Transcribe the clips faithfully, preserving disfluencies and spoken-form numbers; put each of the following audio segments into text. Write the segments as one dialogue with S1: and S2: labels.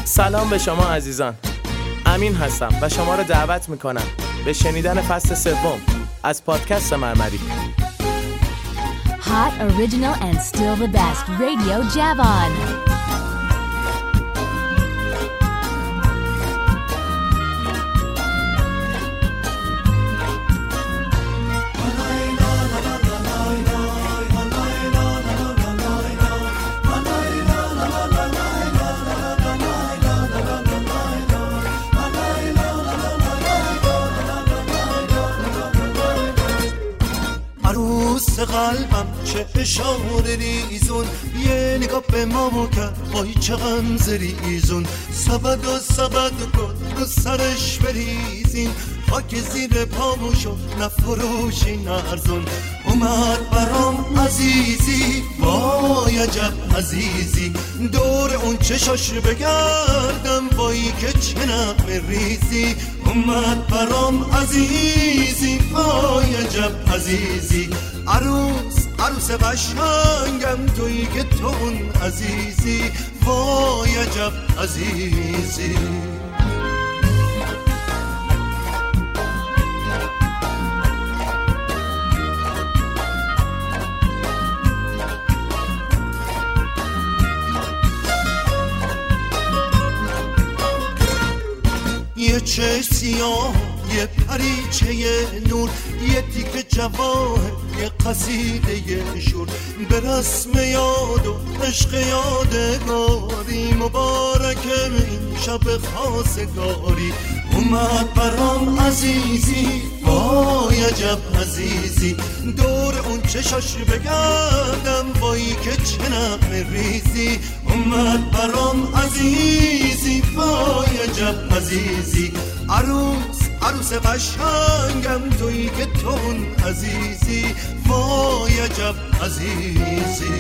S1: سلام به شما عزیزان، امین هستم و شما رو دعوت میکنم به شنیدن فصل سوم از پادکست مرمری.
S2: Hot, original and still the best Radio Javon.
S3: قلبم چه اشاره ریزون، یه نگاه به ما کرد وای چه غمزه ریزون، سبد و سبد کن رو سرش بریزین، خاک زیر پامو شد نفروشی نرزون، اومد برام عزیزی وای عجب عزیزی، دور اون چشاش بگردم وای که چه نغمه ریزی، اومد برام عزیزی وای عجب عزیزی، عروس عروس قشنگم تویی که تو اون عزیزی وای عجب عزیزی. یه چشم سیاه، یه پریچه نور، یه تیکه جواهر، یه قصیده شور، به رسم یاد و عشق یادگاری، مبارک این شب خواستگاری، اومد برام عزیزی وای عجب عزیزی، دور اون چشاش بگردم وای که چه نغمه ریزی، اومد برام عزیزی وای عجب عزیزی، عروس عروس قشنگم تویی که تو اون عزیزی وای عجب عزیزی.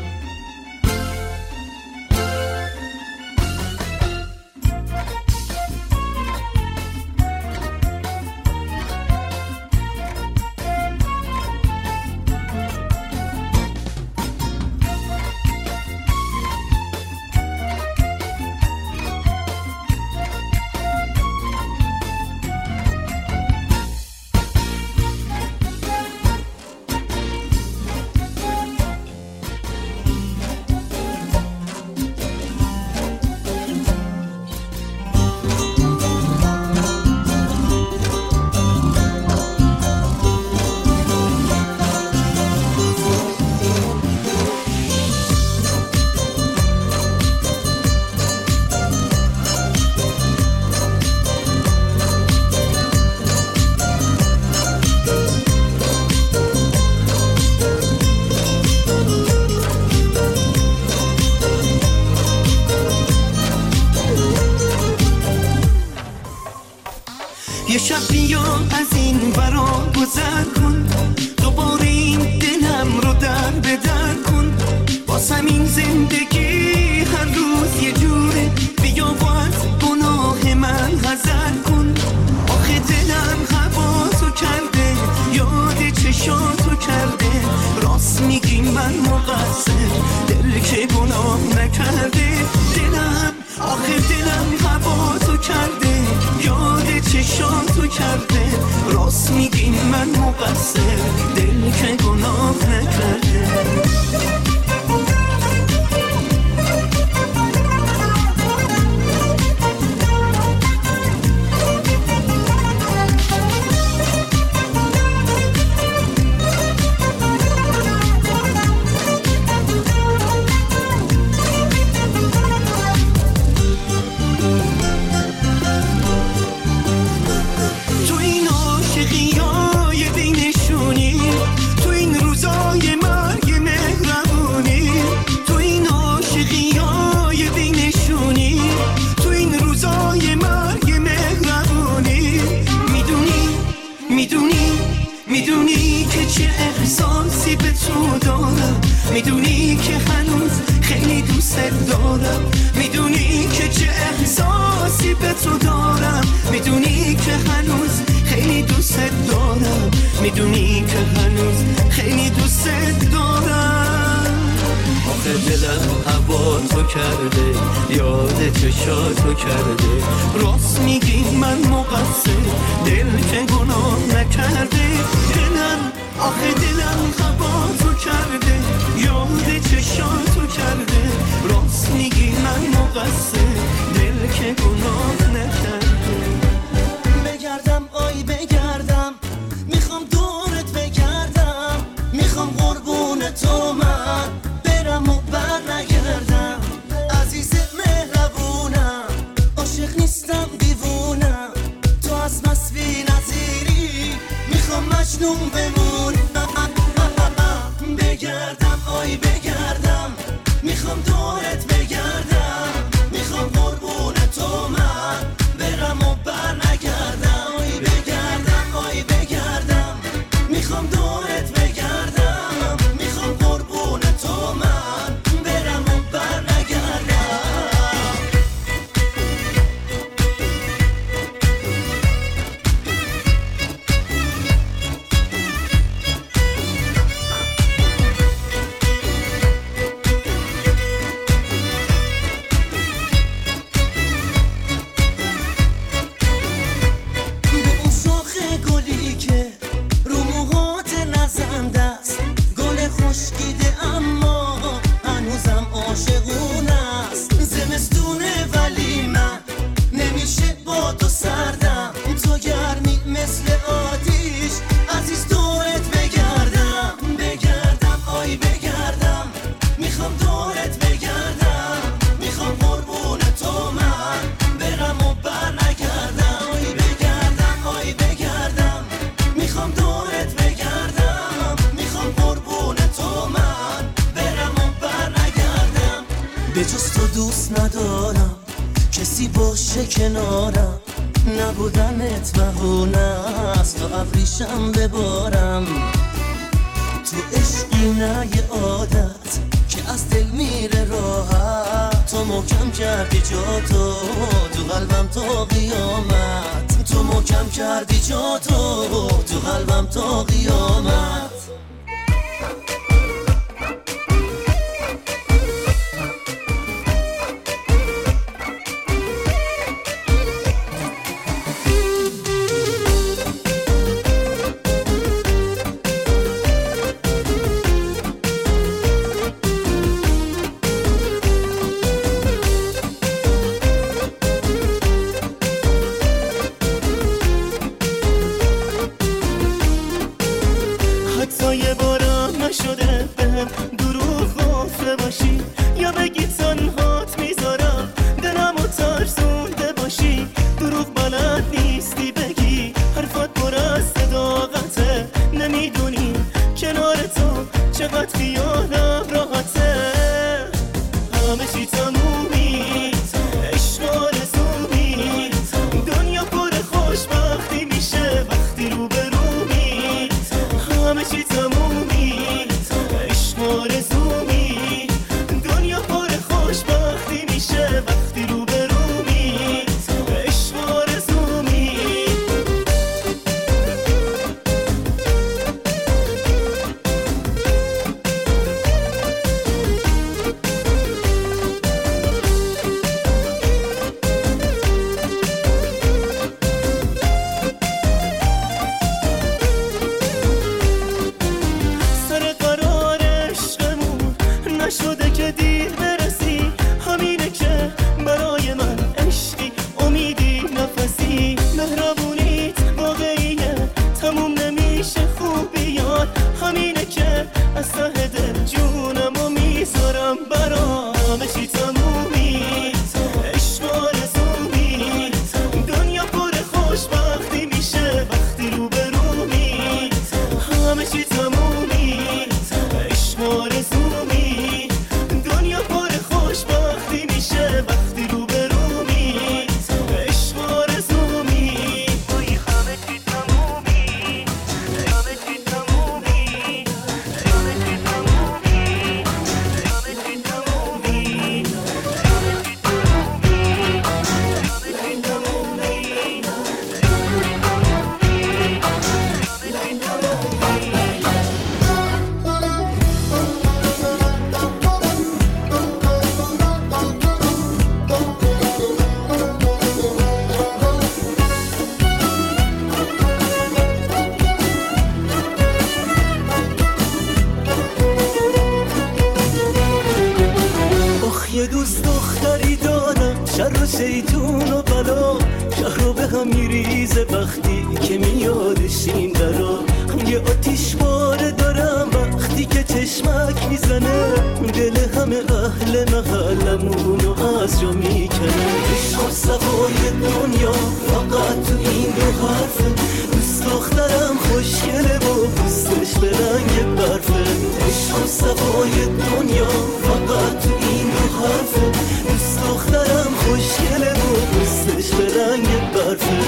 S4: یه شب بیا از این برا گذر کن، دوباره این دلم رو در به در کن، باسم این زندگی هر روز یه جوره، بیا و از گناه من حذر کن، آخه دلم هواتو کرده، یاد چشاتو کرده، راست میگی من مقصر، دل که گناه نکرده، دلم آخه دلم هواتو کرده، یاد چشاتو کرده، راست میگی من مقصر، دل که گناه نکرده. میدونی که چه احساسی به تو دارم، میدونی که هنوز خیلی دوست دارم، میدونی که چه احساسی به تو دارم، میدونی که هنوز خیلی دوست دارم، میدونی که هنوز خیلی دوست دارم، آخه دلم هوا تو کرده، یاد چشاتو کرده. راست میگی من مقصر، دل که گناه نکرده. دلم آخه دلم هوا تو کرده، یاد چشاتو کرده. راست میگی من مقصر، دل که گناه نکرده.
S3: بگردم آی بگردم، میخوام دورت بگردم، میخوام قربون تو من برم و بر نگردم. عزیز مهربونم، عاشق نیستم دیوونم، تو از مست بی نظیری، میخوام مجنون بمونم. بگردم آی بگردم، میخوام دورت بگردم، میخوام قربون تو من برم و بر نگردم. آی بگردم آی بگردم، میخوام دورت بگردم، میخوام قربون تو من برم و بر نگردم. به جز تو دوست ندارم کسی باشه کنارم، نبودنت بهونه است تا ابریشم ببارم. تو عشقی نه یه عادت که از دل میره راحت، تو محکم کردی جا تو تو قلبم تا قیامت. تو محکم کردی جا تو تو قلبم تا قیامت.
S4: عشق آرزو می، دنیا پر خوشبخت
S3: یه دوست دختری دارم، شر و شیطون و بلا شهر رو به هم میریزه وقتی که میادش این درا. یه آتیش باره دارم وقتی که چشمک میزنه، دل همه اهل محلمونو از جا میکنه. عشق و صفای دنیا فقط تو این دو حرفه، دوست دخترم خوشگله و دوستش به رنگ برفه. عشق و صفای دنیا فقط تو این دو حرفه، دوست دخترم خوشگله و دوستش به رنگ برفه.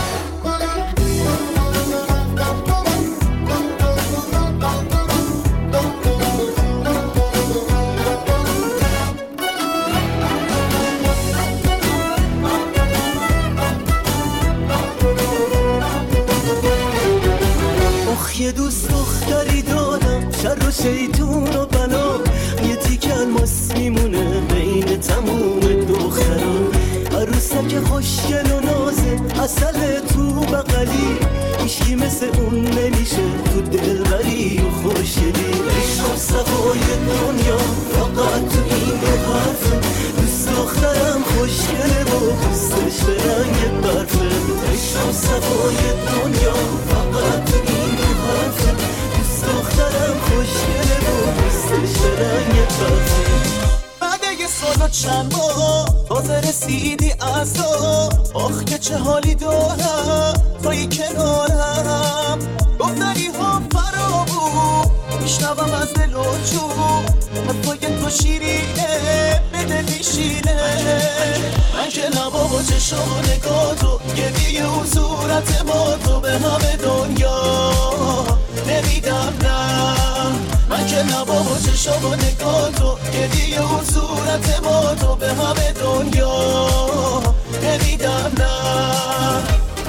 S3: یه دوست دختری دارم، شر و شیطون و بلا یه تیک الماس میمونه بین تموم دختران. عروسک خوشگل و نازه عسل تو بغلی، هیچکی مثل اون نمیشه تو دلبری و خوشگلی. عشق و صفای دنیا فقط تو این دو حرفه، دوست دخترم خوشگله و دوستش به رنگ برفه. عشق و صفای دنیا فقط تو این دو حرفه، دوست دخترم خوشگله و دوستش به رنگ برفه.
S5: بعد یه سال و چند ماه تازه رسیدی از تو، آخ که چه حالی دارم توی کنارم. گفتنی ها فرامون میشنوم از دل و جون، حرفای تو شیرینه به دل میشینه. من که نبا با چشم و نگاه تو، گریه و صورت ما تو به همه دنیا نمیدم نه. من که نبا با چشم و نگاه تو، گریه و صورت ما تو به همه دنیا نمیدم نه.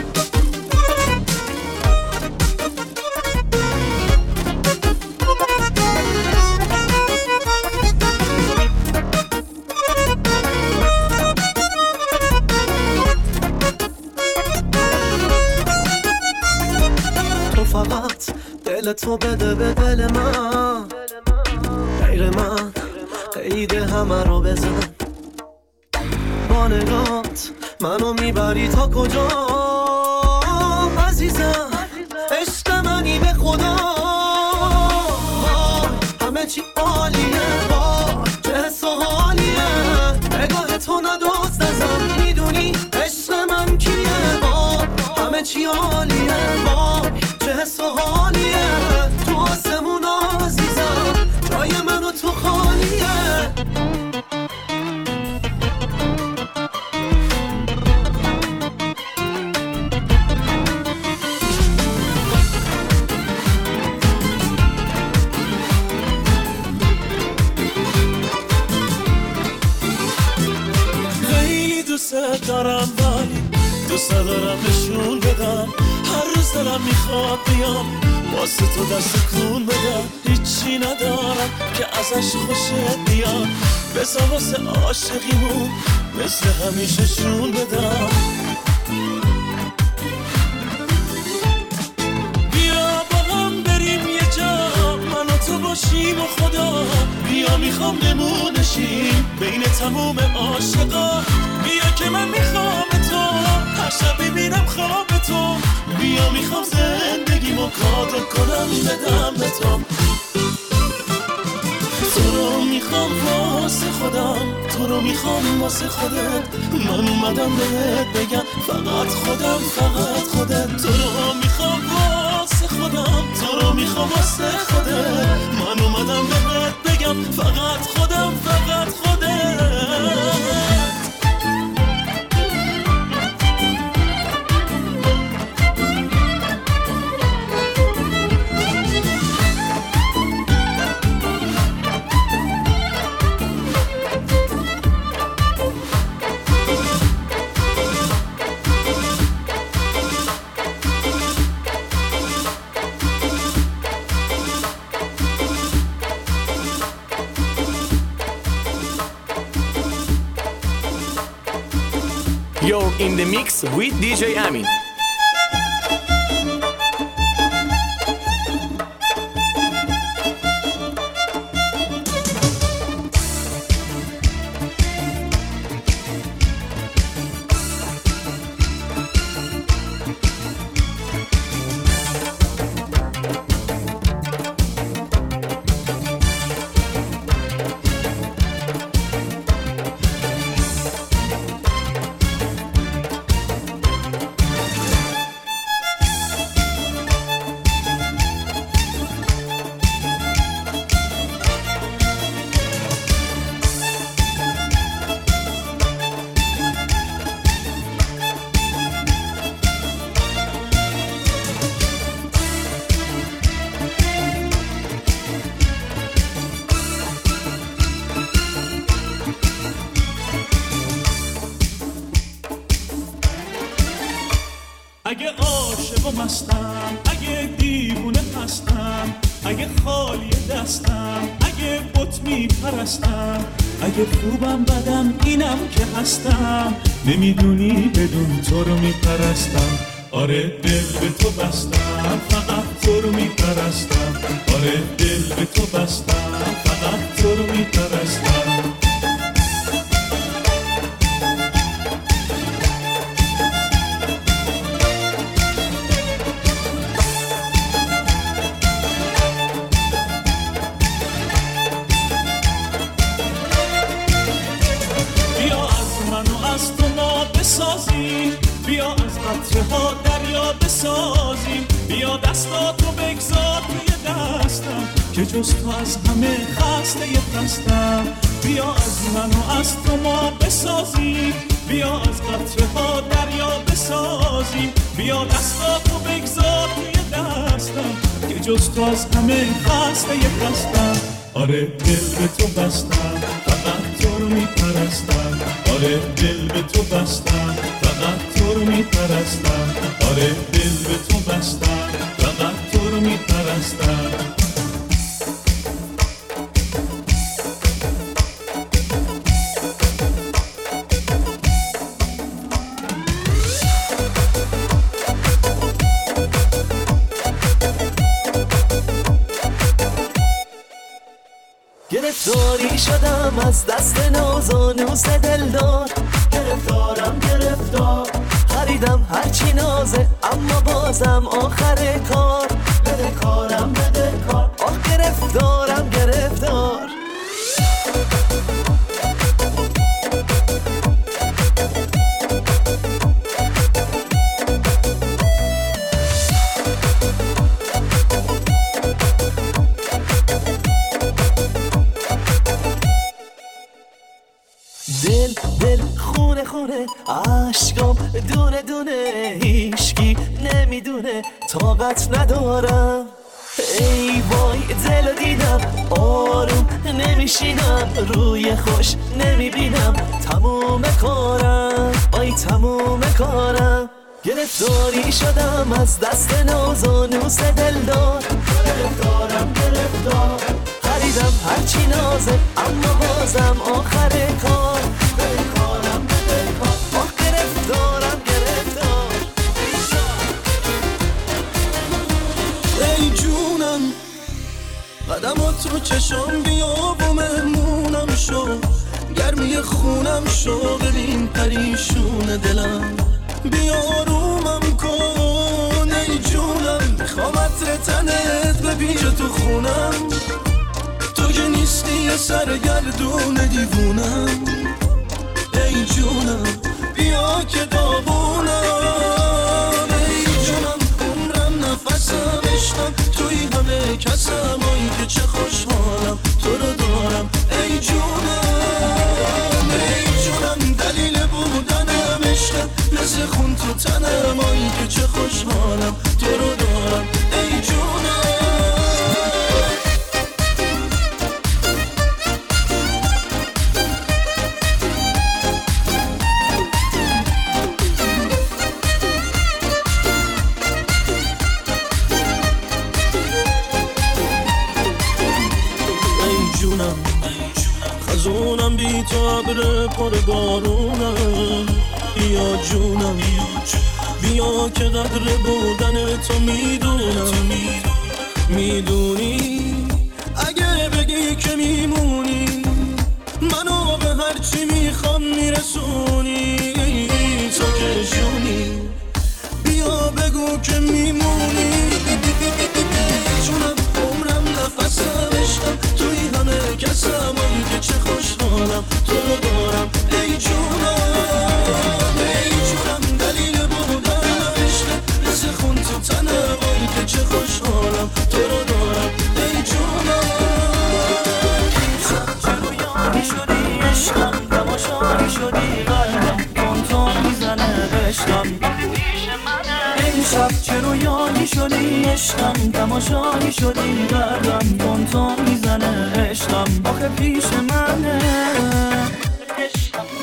S3: فقط دل تو بده به دل من، غیر من قید همه رو بزن. با نگات منو میبری تا کجا عزیزم، عشق منی به خدا. همه چی عالیه، چه حس و حالیه، نگاه تو ندوز نزم، میدونی عشق من کیه. همه چی عالیه، چه حس و حالیه، تو آسمون عزیزم جای من و تو خالیه.
S5: خیلی دوست دارم ولی دوست دارم نشون بدم، هر روز دلم میخواد بیام واسه تو دست کون بدم. هیچی ندارم که ازش خوشت بیاد، بذار واسه عاشقیمون مثل همیشه شون بدم. بیا با هم بریم یه جا، من و تو باشیم و خدا. بیا میخوام نمونشیم بین تموم عاشقا. بیا که من میخوام تو، هر شب میبینم خواب تو. بیا میخوام زندگیمو کادو کنم بدم به تو. تو رو میخوام واسه خودم، تو رو میخوام واسه خودت. من اومدم بهت بگم فقط خودم، فقط خودت. تو رو میخوام واسه خودم، تو رو میخوام واسه خودت. من اومدم بهت بگم فقط خودم، فقط خودت.
S1: You're in the mix with دی جی Amin.
S6: و مستم، اگه دیوونه هستم، اگه خالی دستم، اگه بت میپرستم، اگه خوبم بدم اینم که هستم، نمیدونی بدون تو رو میپرستم. آره دل به تو بستم، فقط تو رو میپرستم. آره دل به تو بستم، فقط تو رو میپرستم. بیا از قطره ها دریا بسازیم، بیا دستاتو بگذار توی دستم که جز تو از همه خسته پستم. بیا از من و از تو ما بسازیم، بیا از قطره ها دریا بسازیم، بیا دستاتو بگذار توی دستم که جز تو از همه خسته پستم. آره دل به تو بستم، فقط تو رو میپرستم. آره دل به تو بستم، فقط تو رو میپرستم. آره دل به تو بستم، فقط تو رو میپرستم.
S5: گرفتاری شدم از دست نازانوس دلدار، گرفتارم گرفتار، خریدم هرچی نازه اما بازم آخر کار. بده کارم بده کار، آه گرفتارم گرفتار. دل دل خونه خونه، عشقام دونه دونه، هیچکی نمیدونه طاقت ندارم. ای وای دلو دیدم آروم نمیشینم، روی خوش نمیبینم، تموم کارم آی تموم کارم. گرفتاری شدم از دست نازانوس دلدار، گرفتارم گرفتار، خریدم هرچی نازه اما بازم آخر کار. بده کارم بده کار، آه گرفتارم گرفتار.
S3: ای جونم قدمات رو چشم بیا و مهمونم شو، گرمی خونم شو، ببین پریشون دلم، بیا رومم کن. ای جونم میخوام عطر تنت بپیچه تو خونم، تو که نیستی یه سرگردون دیوونم. ای جونم بیا که داغونم. ای جونم عمرم نفسم عشقم، توی همه کسم، آی که چه خوشحالم تو رو دارم. ای جونم ای جونم دلیل بودنم عشقم، مثل خون تو تنم، آی که چه خوشحالم تو رو دارم. ای جونم خزونم بی تو عبر پر بارونم. بیا جونم بیا که قدر بودن تو میدونم، میدونی اگه بگی که میمونی، منو به هرچی میخوام میرسونی. تو که جونی بیا بگو که میمونی. جونم عمرم نفسم عشقم، توی همه کسم، آی که چه خوشحالم تو رو دارم. ای جونم ای جونم دلیل بودنم عشقم، مثل خون تو تنم، آی که چه خوشحالم تو رو دارم. ای جونم چرا یاری شدی عشقم، تماشایی شدی قلبم، تون میزنه عشقم. امشب چرا یاری شدی عشقم، تماشایی شدی قلبم، تون تون میزنه عشقم. آخه پیش منه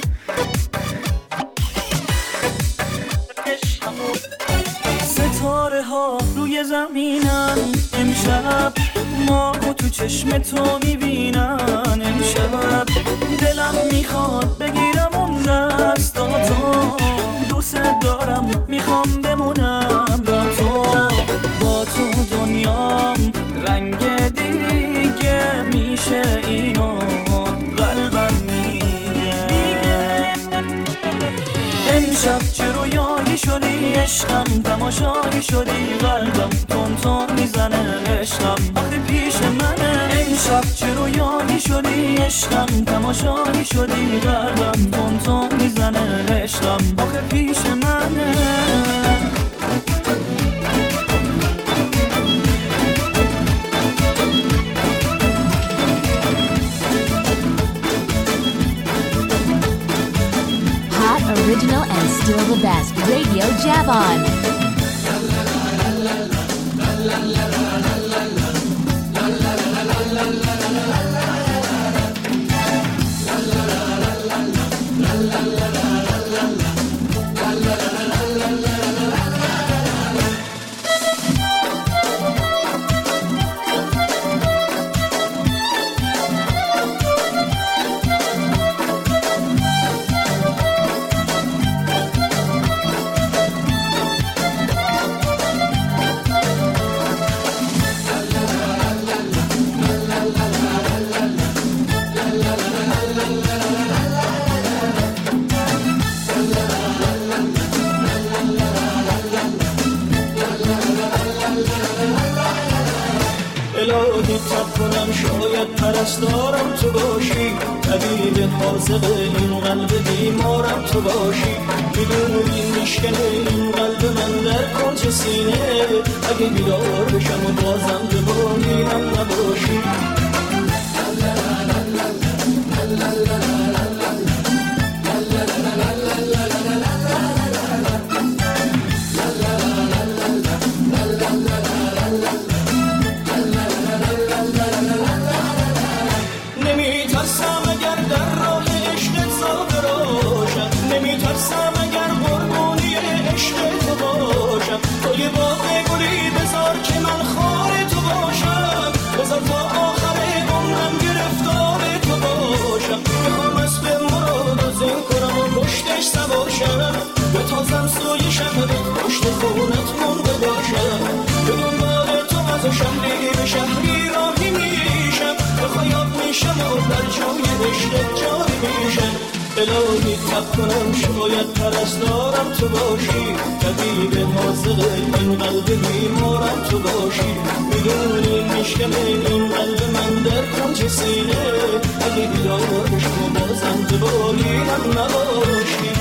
S3: ستاره
S6: امشب ماهو تو چشم تو میبینم امشب دلم میخواد بگیرم اون دستاتو دوست دارم میخوام بمونم با تو با تو دنیام رنگ دیگه میشه اینو قلبم میگه امشب چه رویایی شدی عشقم تماشایی شدی قلبم تون تون میزنه عشقم آخه پیش منه امشب چه رویایی شدی عشقم تماشایی شدی قلبم تون تون میزنه عشقم آخه پیش منه
S2: Original and still the best. Radio Javon.
S6: الهی تب کنم شاید پرستارم تو باشی طبیب حاذق این قلب بیمارم تو باشی میدونی میشکنه این قلب من در کنج سینه اگه بیدار بشم و بازم به بالینم نباشی بتازم سوی شهر پشت خونت مونده باشم به دنبال تو از شهری به شهری راهی میشم به خیاب میشم و در جای عشقت جاری میشم الهی تب کنم شاید پرستارم تو باشی طبیب حاذق این قلب بیمارم تو باشی میدونی میشکنه این قلب من در کنج سینه اگه بیدار بشم و بازم به بالینم نباشی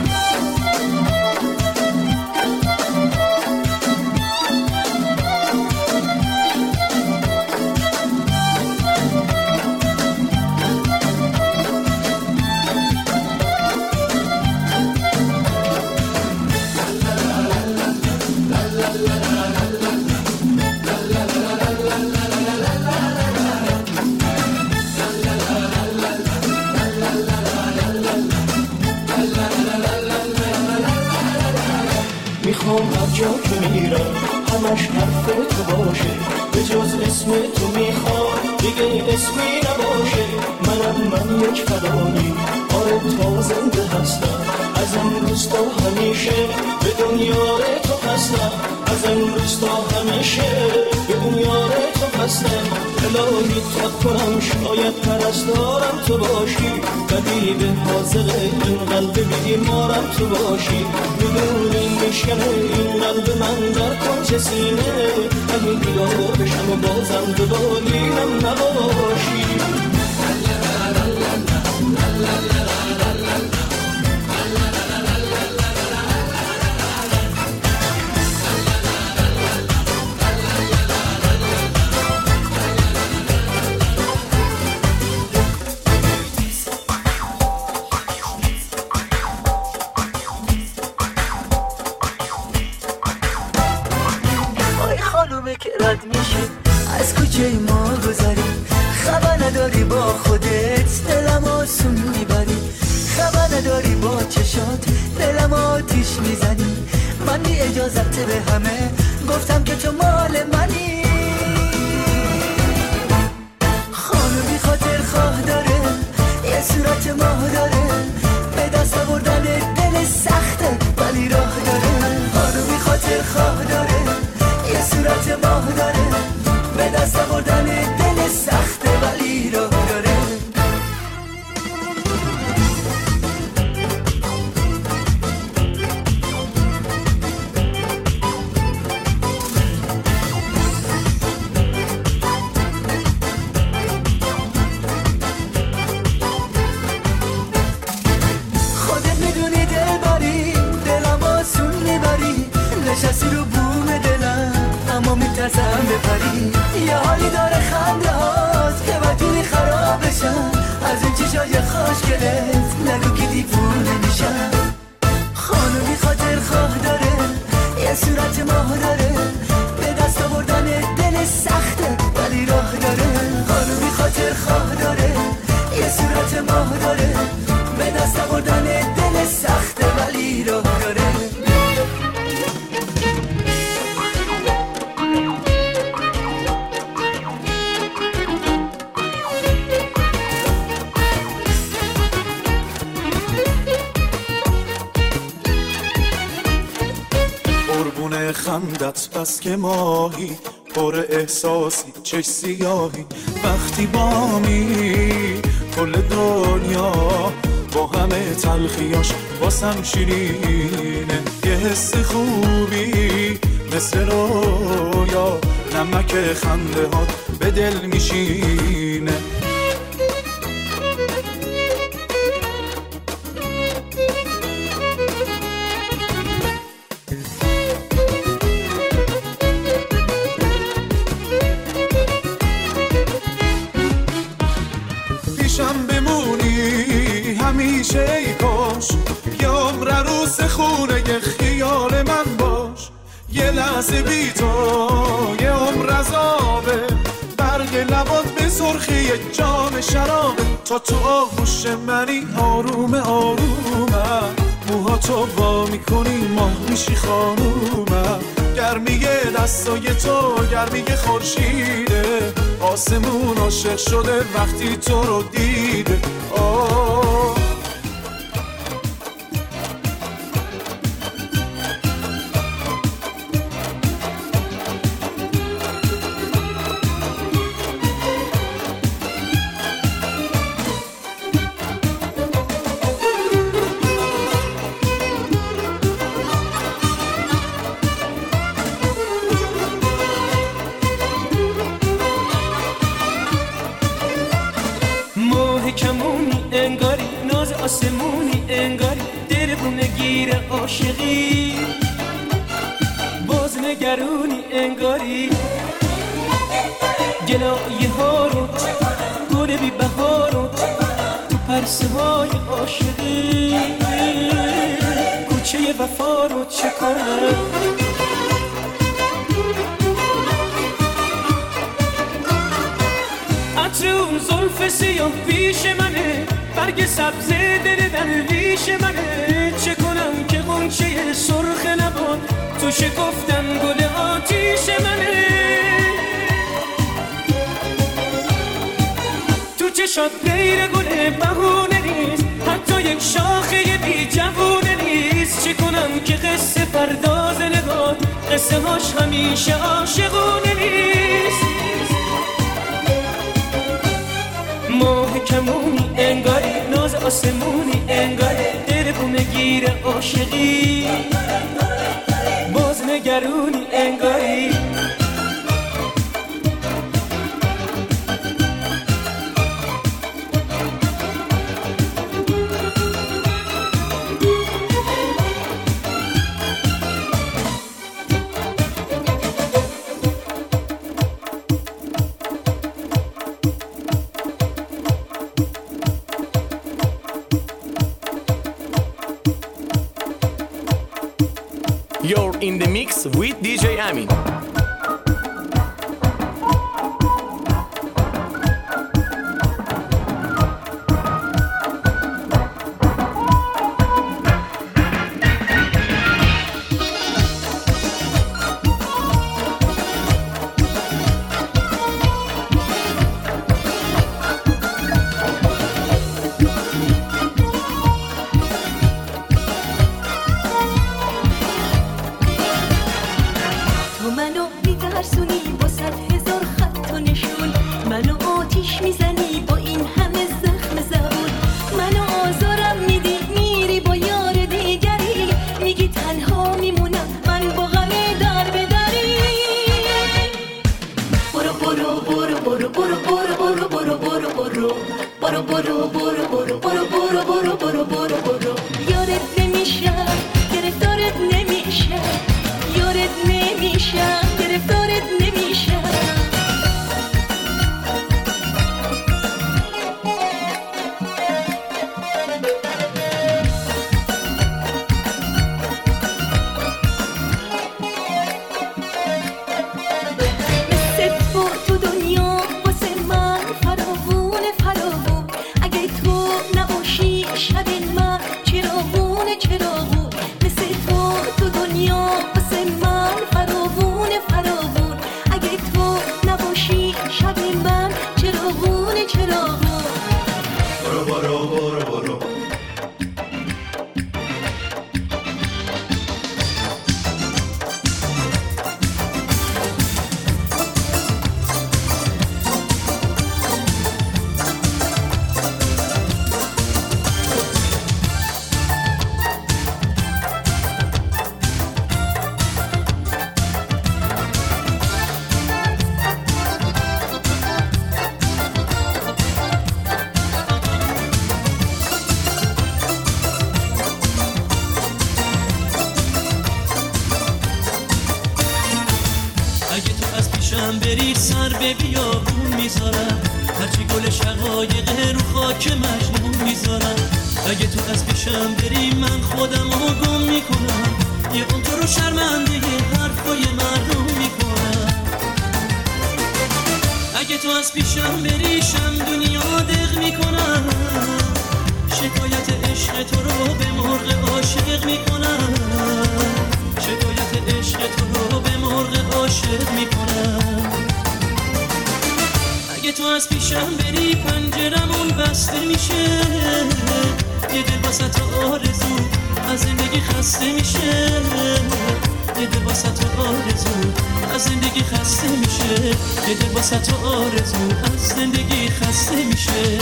S6: میخوام هر جا که میرم همش حرف تو باشه به جز اسم تو میخوام دیگه اسمی نباشه منم من یک فدایی آره تا زنده هستم از امروز تا همیشه به دنیای تو هستم از امروز تا همیشه به دنیای تو هستم الهی تب کنم شاید پرستارم تو باشی طبیب حاذق این قلب بیمارم تو باشی میدونی میشکنه این قلب من در کنج سینه اگه بیدار بشم و بازم به بالینم نباشی
S7: که رد میشه از کوچه ما گذری خبر نداری با خودت دلم آسون میبری خبر نداری با چشات دلم آتیش میزنی من بی اجازت به همه گفتم که تو مال منی صورت ماه داره، به دست آوردن دل سخته ولی راه داره. خانومی خاطر خواه داره، یه صورت ماه داره، به دست آوردن دل سخته ولی راه داره. نشستی رو بوم دلم اما میترسم بپری. یه حالی داره خنده هات که بدونی خراب بشم، از این چشای خوشگلت نگو که دیوونه میشم. خانومی خاطر خواه داره، یه صورت ماه داره، به دست آوردن دل سخته ولی راه داره. خانومی خاطر خواه داره، یه صورت ماه داره، به دست آوردن دل سخته ولی راه داره.
S6: خندت بس که ماهی پر احساسی چش سیاهی، وقتی بامی کل دنیا با همه تلخیاش واسم شیرینه. یه حس خوبی مثل رویا، نمک خنده هات به دل میشینه. همیشه ای کاش یه عمر عروس خونه یه خیال من باش. یه لحظه بی تو یه عمر عذابه، برگ لبات به سرخی جام شرابه. تا تو آغوش منی آروم آرومم، موهاتو وا میکنی ماه میشی خانومم. گرمی دستای تو گرمی خورشیده، آسمون عاشق شده وقتی تو رو دیده. آه
S8: آسمونی انگاری دربونه گیر عاشقی، باز نگرونی انگاری گلایه ها رو گل بی بهارو تو پرسه های عاشقی. کوچه وفا رو چه کنم عطر اون زلف سیاه پیش منه، برگ سبز دل درویش منه. چه کنم که غنچه سرخ نبات تو شکفتن گل آتیش منه. تو چشات غیر گل بهونه نیست، حتی یک شاخه بی جوونه نیست. چه کنم که قصه پرداز نگاه قصه هاش همیشه عاشقونه نیست. ماه کمونی انگاری ناز آسمونی انگاری دربونه گیر عاشقی، باز نگرونی انگاری.
S1: You're in the mix with D J Amin.
S3: برو برو.
S9: بری سر به بیابون میذارم، هرچی گل شقایق رو خاک مجنون میذارم. اگه تو از پیشم بری من خودم رو گم میکنم، یه اون تو رو شرمنده حرفای مردم میکنم. اگه تو از پیشم بری شم دنیا دق میکنم، شکایت عشق تو رو به مرغ عاشق میکنم. شکایت عشق تو رو به مرغ عاشق میکنم. اگه تو از پیشم بری پنجرمون بسته میشه، یه دل واسه آرزو از زندگی خسته میشه. یه دل واسه آرزو از زندگی خسته میشه. یه دل واسه آرزو از زندگی خسته میشه.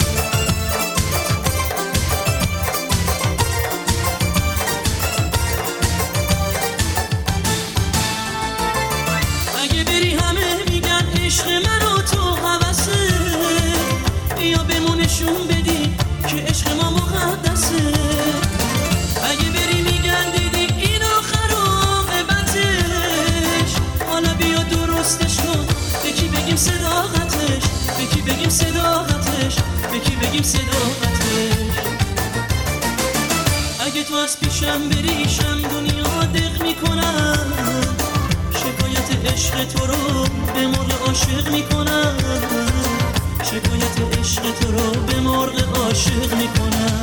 S9: عشق منو تو هوسه، یا بمونشون بدی که عشق ما مقدسه. اگه بری میگن دیدی این آخر عاقبتش، حالا بیا درستش کن، به کی بگیم صداقتش، به کی بگیم صداقتش، به کی بگیم صداقتش. اگه تو از پیشم بری شم دنیا دق میکنم، شکایت عشق تو رو به مرغ عاشق میکنم. شکایت عشق تو رو به مرغ عاشق میکنم.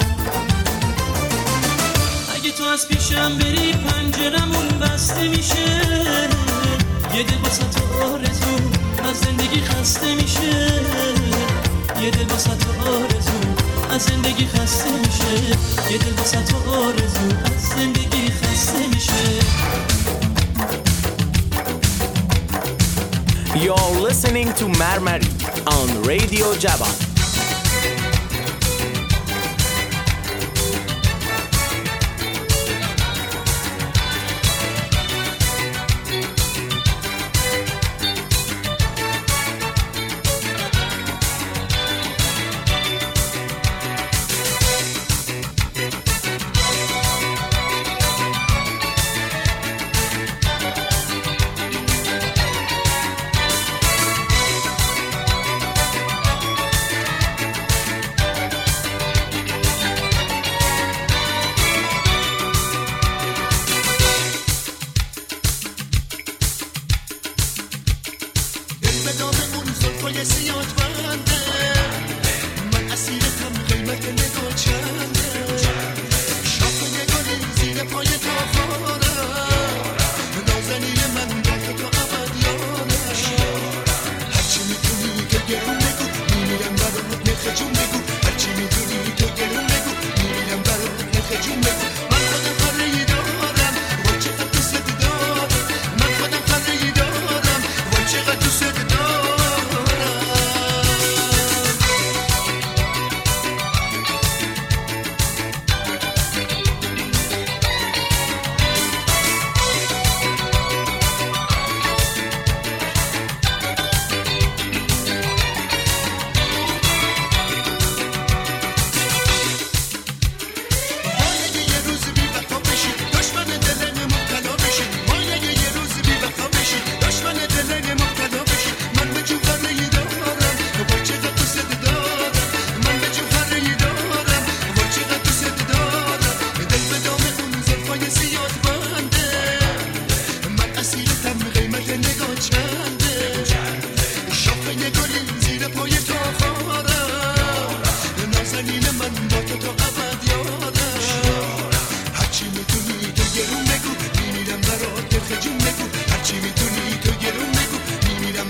S9: اگه تو از پیشم بری پنجرمون بسته میشه، یه دل واسه تو آرزو از زندگی خسته میشه. یه دل واسه تو آرزو از زندگی خسته میشه. یه دل واسه تو آرزو از زندگی خسته میشه.
S1: You're listening to Marmari on Radio Javan.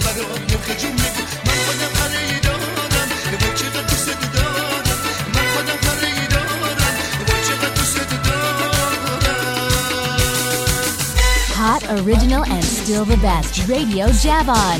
S3: من خودم
S2: original and still the best. Radio Javon.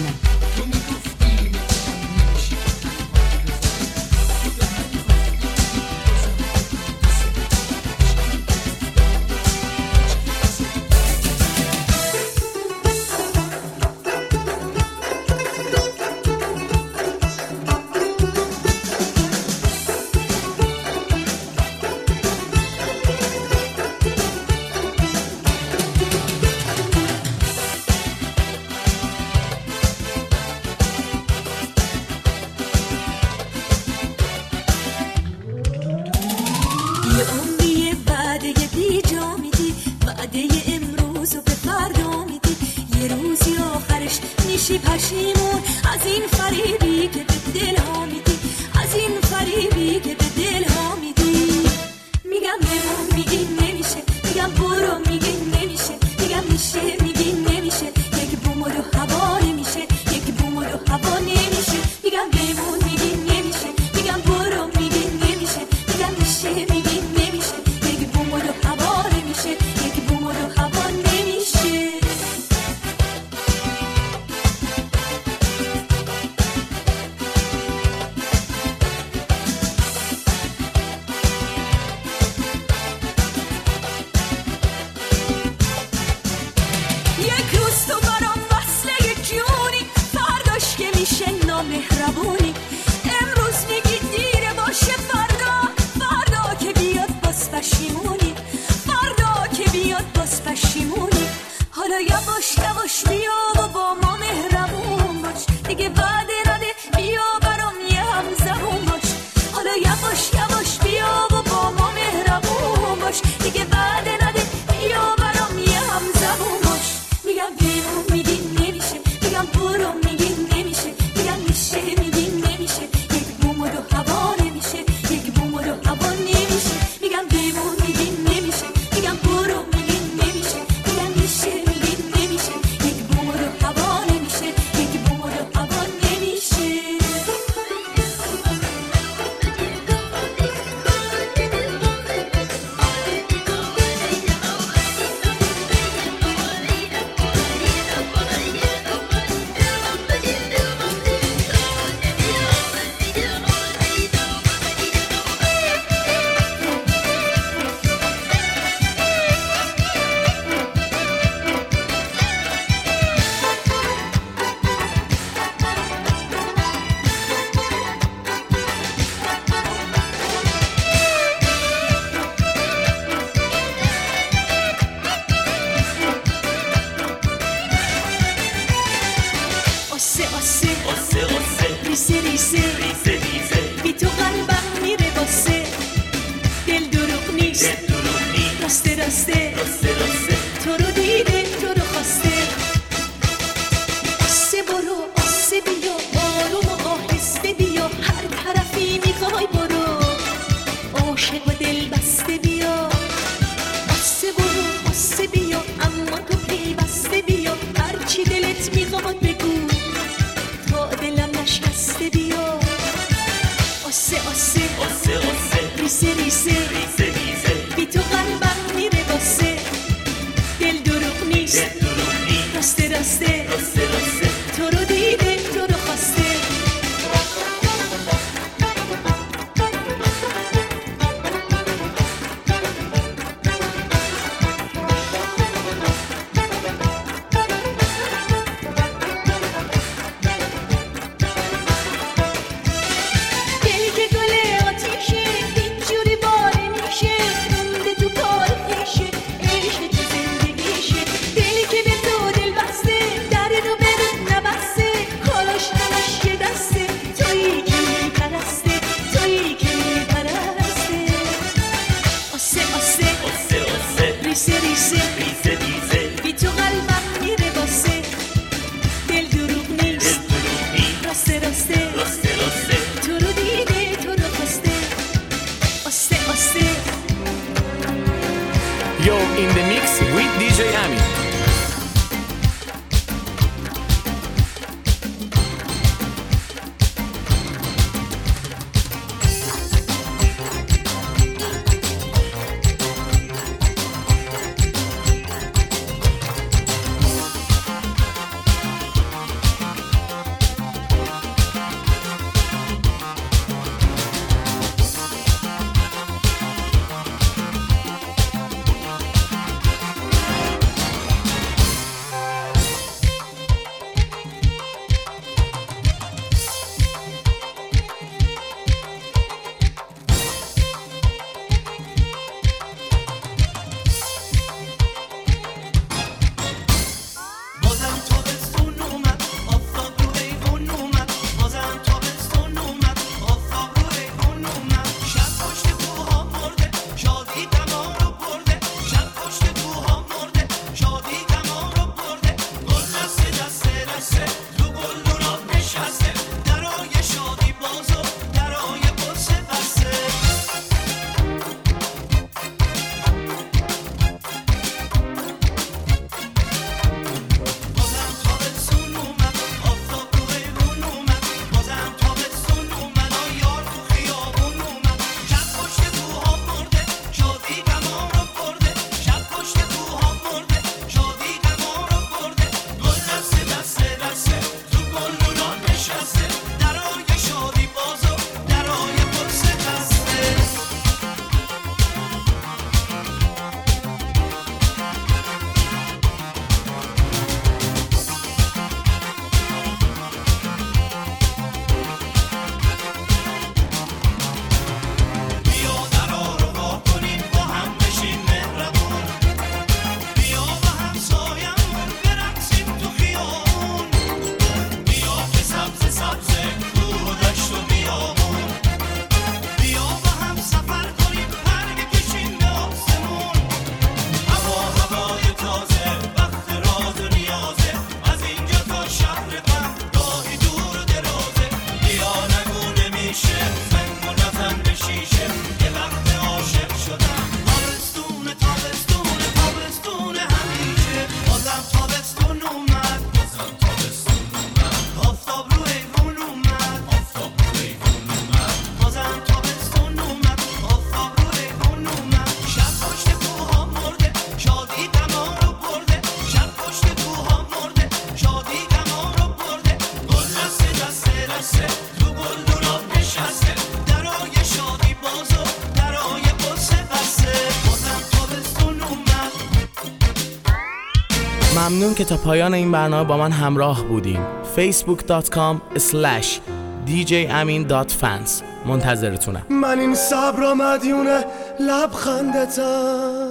S1: ممنون که تا پایان این برنامه با من همراه بودین. facebook dot com slash دی جی امین dot fans منتظرتونم.
S3: من این صبر و مدیونه لبخندتم،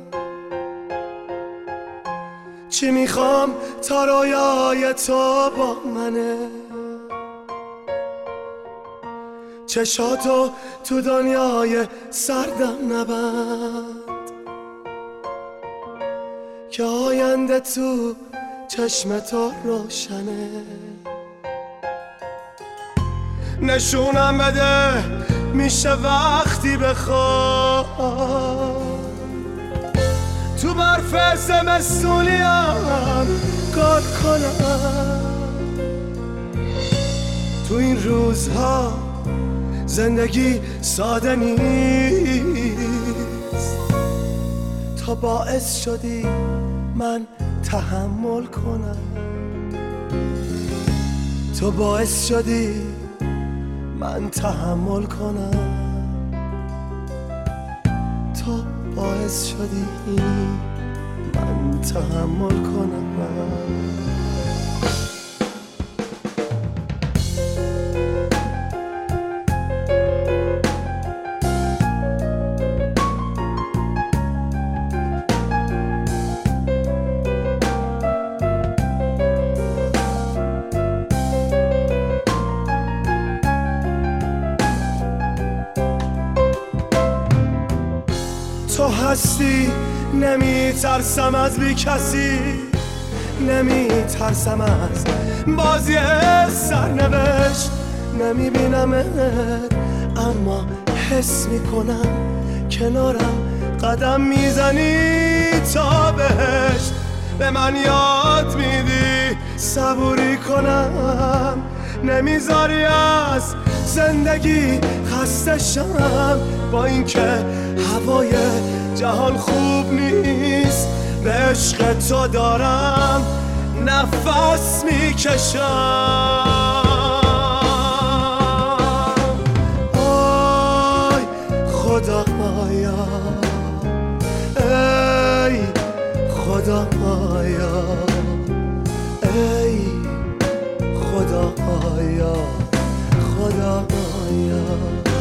S3: چی میخوام تا رویای تو با منه، چشاتو تو دنیای سردم نبند که آینده تو چشم تو روشنه. نشونم بده میشه وقتی بخوام تو برف زمستونیم گل کنم. تو این روزها زندگی ساده نیست، تا باعث شدی من تحمل کنم، تو باعث شدی من تحمل کنم، تو باعث شدی من تحمل کنم. تو هستی نمی ترسم از بی کسی، نمی ترسم از بازی سرنوشت، نمی بینمت اما حس می کنم کنارم قدم میزنی تا بهشت. به من یاد میدی صبوری کنم، نمیذاری از زندگی خسته شم، با اینکه هوای جهان خوب نیست به عشق تو دارم نفس میکشم. آی خدایا، ای خدایا، ای خدایا، خدایا.